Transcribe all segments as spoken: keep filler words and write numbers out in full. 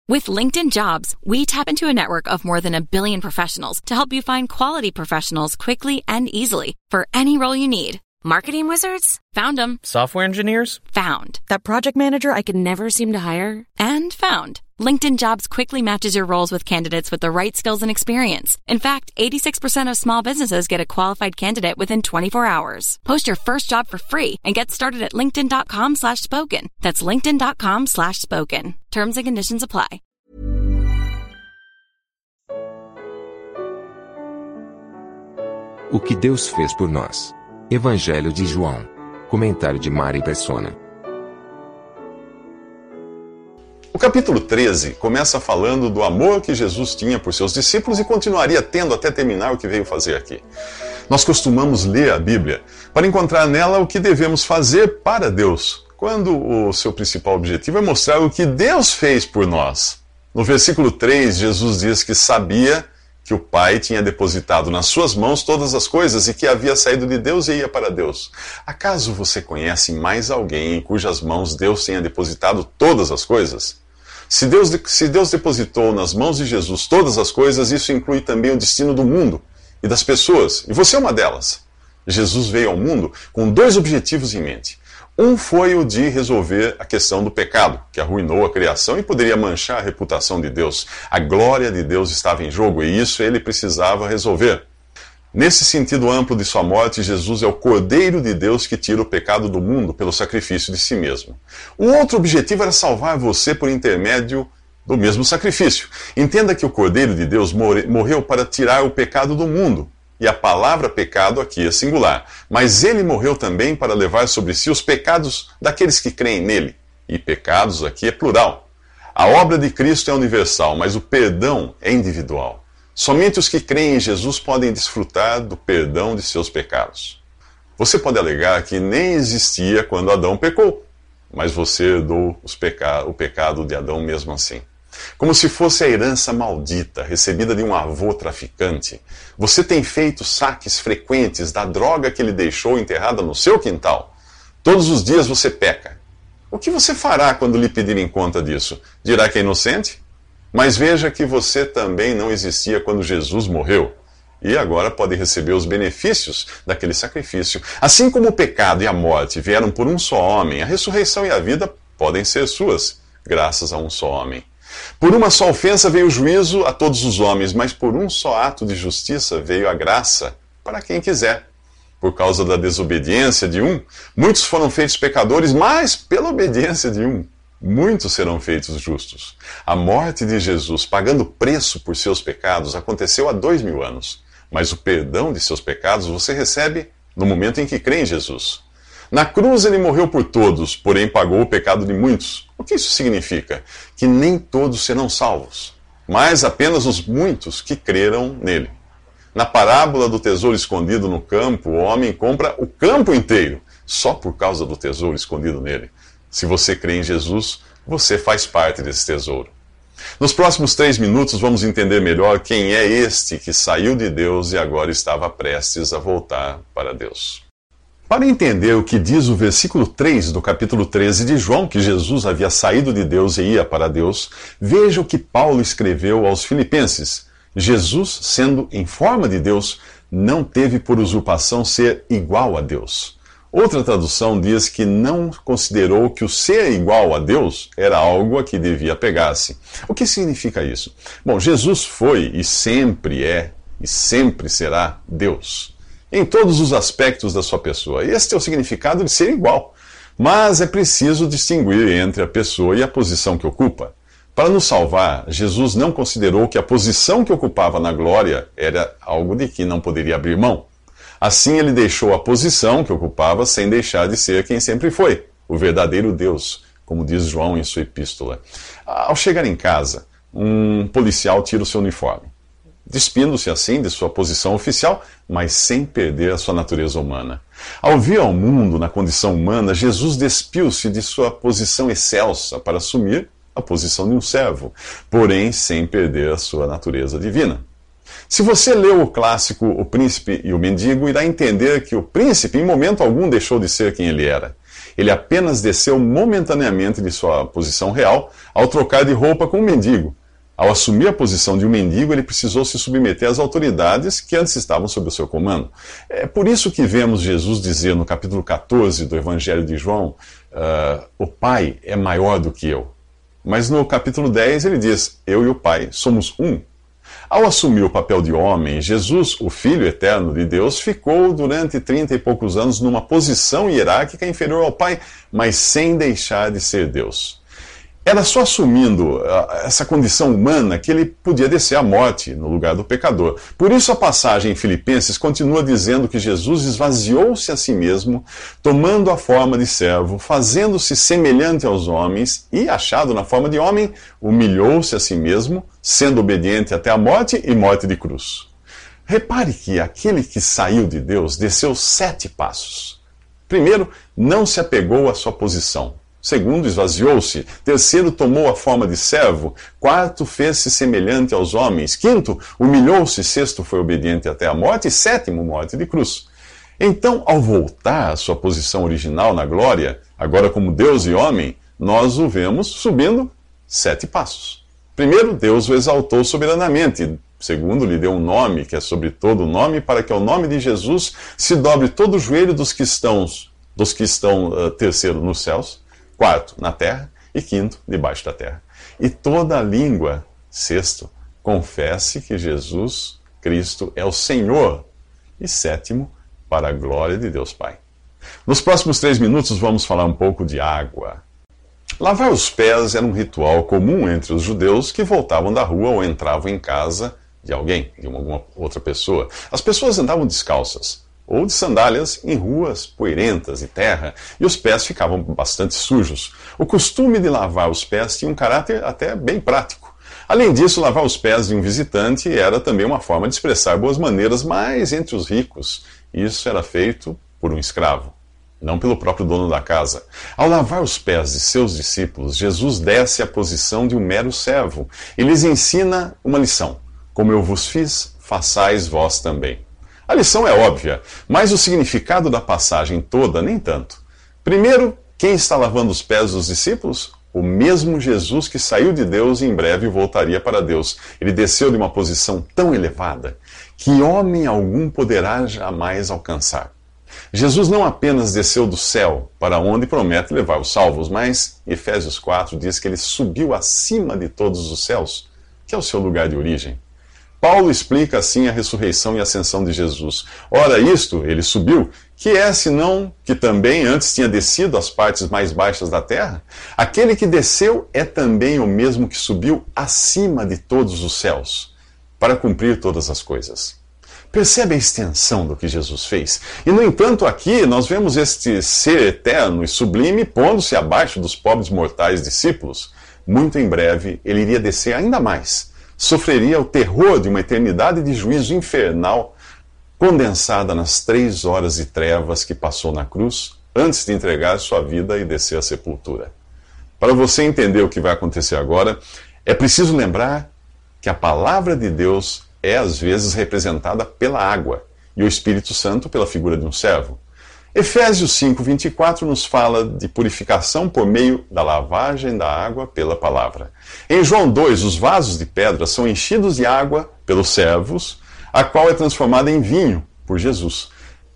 With LinkedIn Jobs, we tap into a network of more than a billion professionals to help you find quality professionals quickly and easily for any role you need. Marketing wizards? Found them. Software engineers? Found. That project manager I could never seem to hire? And found. LinkedIn Jobs quickly matches your roles with candidates with the right skills and experience. In fact, eighty-six percent of small businesses get a qualified candidate within twenty-four hours. Post your first job for free and get started at linkedin.com slash spoken. That's linkedin.com slash spoken. Terms and conditions apply. O que Deus fez por nós. Evangelho de João. Comentário de Mari Persona. O capítulo treze começa falando do amor que Jesus tinha por seus discípulos e continuaria tendo até terminar o que veio fazer aqui. Nós costumamos ler a Bíblia para encontrar nela o que devemos fazer para Deus, quando o seu principal objetivo é mostrar o que Deus fez por nós. No versículo três, Jesus diz que sabia que o Pai tinha depositado nas suas mãos todas as coisas e que havia saído de Deus e ia para Deus. Acaso você conhece mais alguém em cujas mãos Deus tenha depositado todas as coisas? Se Deus, se Deus depositou nas mãos de Jesus todas as coisas, isso inclui também o destino do mundo e das pessoas, e você é uma delas. Jesus veio ao mundo com dois objetivos em mente. Um foi o de resolver a questão do pecado, que arruinou a criação e poderia manchar a reputação de Deus. A glória de Deus estava em jogo e isso ele precisava resolver. Nesse sentido amplo de sua morte, Jesus é o Cordeiro de Deus que tira o pecado do mundo pelo sacrifício de si mesmo. O outro objetivo era salvar você por intermédio do mesmo sacrifício. Entenda que o Cordeiro de Deus morreu para tirar o pecado do mundo. E a palavra pecado aqui é singular. Mas ele morreu também para levar sobre si os pecados daqueles que creem nele. E pecados aqui é plural. A obra de Cristo é universal, mas o perdão é individual. Somente os que creem em Jesus podem desfrutar do perdão de seus pecados. Você pode alegar que nem existia quando Adão pecou, mas você herdou os peca- o pecado de Adão mesmo assim. Como se fosse a herança maldita, recebida de um avô traficante. Você tem feito saques frequentes da droga que ele deixou enterrada no seu quintal. Todos os dias você peca. O que você fará quando lhe pedirem conta disso? Dirá que é inocente? Mas veja que você também não existia quando Jesus morreu. E agora pode receber os benefícios daquele sacrifício. Assim como o pecado e a morte vieram por um só homem, a ressurreição e a vida podem ser suas, graças a um só homem. Por uma só ofensa veio o juízo a todos os homens, mas por um só ato de justiça veio a graça para quem quiser. Por causa da desobediência de um, muitos foram feitos pecadores, mas pela obediência de um, muitos serão feitos justos. A morte de Jesus, pagando preço por seus pecados, aconteceu há dois mil anos. Mas o perdão de seus pecados você recebe no momento em que crê em Jesus. Na cruz ele morreu por todos, porém pagou o pecado de muitos. O que isso significa? Que nem todos serão salvos, mas apenas os muitos que creram nele. Na parábola do tesouro escondido no campo, o homem compra o campo inteiro, só por causa do tesouro escondido nele. Se você crê em Jesus, você faz parte desse tesouro. Nos próximos três minutos vamos entender melhor quem é este que saiu de Deus e agora estava prestes a voltar para Deus. Para entender o que diz o versículo três do capítulo treze de João, que Jesus havia saído de Deus e ia para Deus, veja o que Paulo escreveu aos Filipenses. Jesus, sendo em forma de Deus, não teve por usurpação ser igual a Deus. Outra tradução diz que não considerou que o ser igual a Deus era algo a que devia apegar-se. O que significa isso? Bom, Jesus foi e sempre é e sempre será Deus, em todos os aspectos da sua pessoa. Este é o significado de ser igual. Mas é preciso distinguir entre a pessoa e a posição que ocupa. Para nos salvar, Jesus não considerou que a posição que ocupava na glória era algo de que não poderia abrir mão. Assim, ele deixou a posição que ocupava sem deixar de ser quem sempre foi, o verdadeiro Deus, como diz João em sua epístola. Ao chegar em casa, um policial tira o seu uniforme, despindo-se assim de sua posição oficial, mas sem perder a sua natureza humana. Ao vir ao mundo na condição humana, Jesus despiu-se de sua posição excelsa para assumir a posição de um servo, porém sem perder a sua natureza divina. Se você leu o clássico O Príncipe e o Mendigo, irá entender que o príncipe em momento algum deixou de ser quem ele era. Ele apenas desceu momentaneamente de sua posição real ao trocar de roupa com um mendigo. Ao assumir a posição de um mendigo, ele precisou se submeter às autoridades que antes estavam sob o seu comando. É por isso que vemos Jesus dizer no capítulo catorze do Evangelho de João, uh, o Pai é maior do que eu. Mas no capítulo dez ele diz, eu e o Pai somos um. Ao assumir o papel de homem, Jesus, o Filho eterno de Deus, ficou durante trinta e poucos anos numa posição hierárquica inferior ao Pai, mas sem deixar de ser Deus. Era só assumindo essa condição humana que ele podia descer à morte no lugar do pecador. Por isso a passagem em Filipenses continua dizendo que Jesus esvaziou-se a si mesmo, tomando a forma de servo, fazendo-se semelhante aos homens e, achado na forma de homem, humilhou-se a si mesmo, sendo obediente até a morte e morte de cruz. Repare que aquele que saiu de Deus desceu sete passos. Primeiro, não se apegou à sua posição. Segundo, esvaziou-se. Terceiro, tomou a forma de servo. Quarto, fez-se semelhante aos homens. Quinto, humilhou-se. Sexto, foi obediente até a morte. E sétimo, morte de cruz. Então, ao voltar à sua posição original na glória, agora como Deus e homem, nós o vemos subindo sete passos. Primeiro, Deus o exaltou soberanamente. Segundo, lhe deu um nome, que é sobre todo nome, para que ao nome de Jesus se dobre todo o joelho dos que estão, dos que estão uh, terceiro, nos céus. Quarto, na terra. E quinto, debaixo da terra. E toda a língua, sexto, confesse que Jesus Cristo é o Senhor. E sétimo, para a glória de Deus Pai. Nos próximos três minutos vamos falar um pouco de água. Lavar os pés era um ritual comum entre os judeus que voltavam da rua ou entravam em casa de alguém, de uma, alguma outra pessoa. As pessoas andavam descalças ou de sandálias em ruas poeirentas e terra, e os pés ficavam bastante sujos. O costume de lavar os pés tinha um caráter até bem prático. Além disso, lavar os pés de um visitante era também uma forma de expressar boas maneiras, mas entre os ricos, isso era feito por um escravo, não pelo próprio dono da casa. Ao lavar os pés de seus discípulos, Jesus desce à posição de um mero servo e lhes ensina uma lição. Como eu vos fiz, façais vós também. A lição é óbvia, mas o significado da passagem toda nem tanto. Primeiro, quem está lavando os pés dos discípulos? O mesmo Jesus que saiu de Deus e em breve voltaria para Deus. Ele desceu de uma posição tão elevada que homem algum poderá jamais alcançar. Jesus não apenas desceu do céu, para onde promete levar os salvos, mas Efésios quatro diz que ele subiu acima de todos os céus, que é o seu lugar de origem. Paulo explica assim a ressurreição e ascensão de Jesus. Ora, isto, ele subiu, que é senão que também antes tinha descido às partes mais baixas da terra? Aquele que desceu é também o mesmo que subiu acima de todos os céus, para cumprir todas as coisas. Percebe a extensão do que Jesus fez? E, no entanto, aqui nós vemos este ser eterno e sublime pondo-se abaixo dos pobres mortais discípulos. Muito em breve, ele iria descer ainda mais. Sofreria o terror de uma eternidade de juízo infernal condensada nas três horas de trevas que passou na cruz antes de entregar sua vida e descer à sepultura. Para você entender o que vai acontecer agora, é preciso lembrar que a palavra de Deus é às vezes representada pela água e o Espírito Santo pela figura de um servo. Efésios cinco, vinte e quatro nos fala de purificação por meio da lavagem da água pela palavra. Em João dois, os vasos de pedra são enchidos de água pelos servos, a qual é transformada em vinho por Jesus.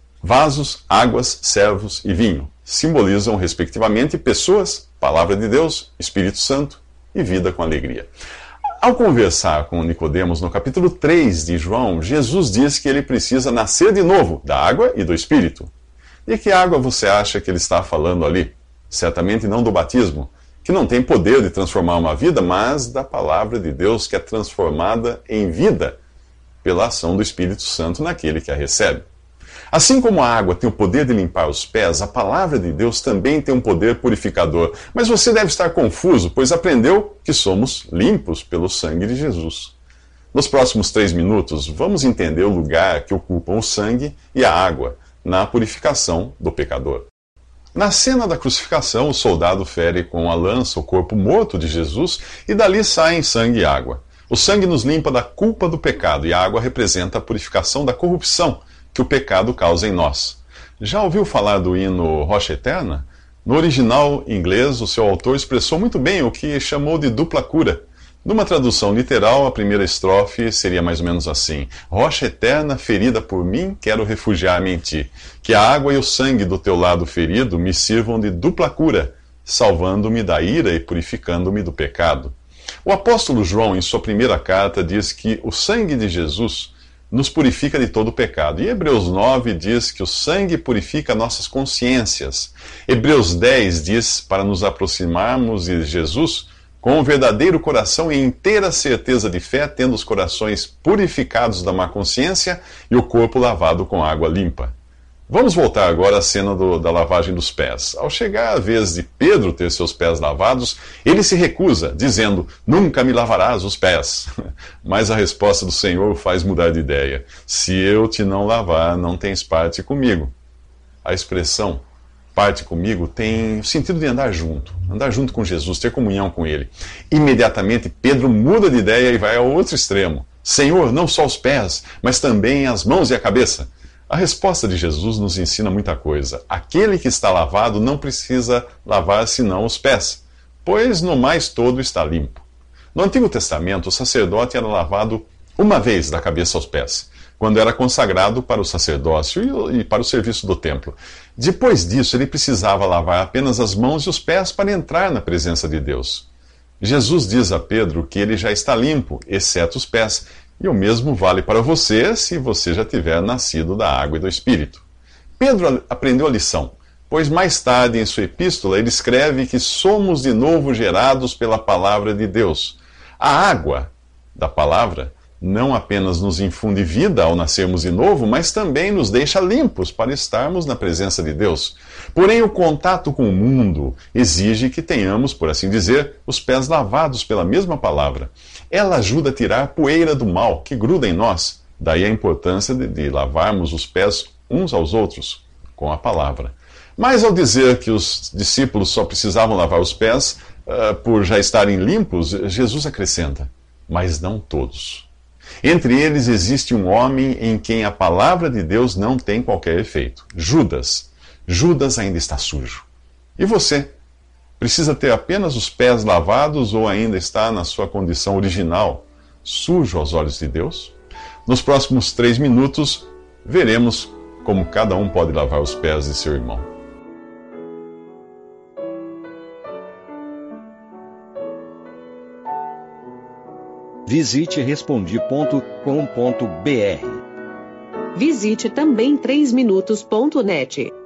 Vasos, águas, servos e vinho simbolizam, respectivamente, pessoas, palavra de Deus, Espírito Santo e vida com alegria. Ao conversar com Nicodemos no capítulo três de João, Jesus diz que ele precisa nascer de novo da água e do Espírito. De que água você acha que ele está falando ali? Certamente não do batismo, que não tem poder de transformar uma vida, mas da palavra de Deus que é transformada em vida pela ação do Espírito Santo naquele que a recebe. Assim como a água tem o poder de limpar os pés, a palavra de Deus também tem um poder purificador. Mas você deve estar confuso, pois aprendeu que somos limpos pelo sangue de Jesus. Nos próximos três minutos, vamos entender o lugar que ocupam o sangue e a água na purificação do pecador. Na cena da crucificação, o soldado fere com a lança o corpo morto de Jesus e dali saem sangue e água. O sangue nos limpa da culpa do pecado e a água representa a purificação da corrupção que o pecado causa em nós. Já ouviu falar do hino Rocha Eterna? No original inglês, o seu autor expressou muito bem o que chamou de dupla cura. Numa tradução literal, a primeira estrofe seria mais ou menos assim: Rocha eterna, ferida por mim, quero refugiar-me em ti. Que a água e o sangue do teu lado ferido me sirvam de dupla cura, salvando-me da ira e purificando-me do pecado. O apóstolo João, em sua primeira carta, diz que o sangue de Jesus nos purifica de todo o pecado. E Hebreus nove diz que o sangue purifica nossas consciências. Hebreus dez diz para nos aproximarmos de Jesus com um verdadeiro coração e inteira certeza de fé, tendo os corações purificados da má consciência e o corpo lavado com água limpa. Vamos voltar agora à cena do, da lavagem dos pés. Ao chegar a vez de Pedro ter seus pés lavados, ele se recusa, dizendo: nunca me lavarás os pés. Mas a resposta do Senhor o faz mudar de ideia: se eu te não lavar, não tens parte comigo. A expressão parte comigo tem o sentido de andar junto, andar junto com Jesus, ter comunhão com Ele. Imediatamente Pedro muda de ideia e vai ao outro extremo: Senhor, não só os pés, mas também as mãos e a cabeça. A resposta de Jesus nos ensina muita coisa. Aquele que está lavado não precisa lavar senão os pés, pois no mais todo está limpo. No Antigo Testamento, o sacerdote era lavado uma vez da cabeça aos pés, quando era consagrado para o sacerdócio e para o serviço do templo. Depois disso, ele precisava lavar apenas as mãos e os pés para entrar na presença de Deus. Jesus diz a Pedro que ele já está limpo, exceto os pés, e o mesmo vale para você se você já tiver nascido da água e do Espírito. Pedro aprendeu a lição, pois mais tarde em sua epístola ele escreve que somos de novo gerados pela palavra de Deus. A água da palavra não apenas nos infunde vida ao nascermos de novo, mas também nos deixa limpos para estarmos na presença de Deus. Porém, o contato com o mundo exige que tenhamos, por assim dizer, os pés lavados pela mesma palavra. Ela ajuda a tirar a poeira do mal que gruda em nós. Daí a importância de, de lavarmos os pés uns aos outros com a palavra. Mas ao dizer que os discípulos só precisavam lavar os pés uh, por já estarem limpos, Jesus acrescenta: mas não todos. Entre eles existe um homem em quem a palavra de Deus não tem qualquer efeito: Judas. Judas ainda está sujo. E você? Precisa ter apenas os pés lavados ou ainda está na sua condição original, sujo aos olhos de Deus? Nos próximos três minutos, veremos como cada um pode lavar os pés de seu irmão. Visite respondi ponto com ponto br. Visite também três minutos ponto net.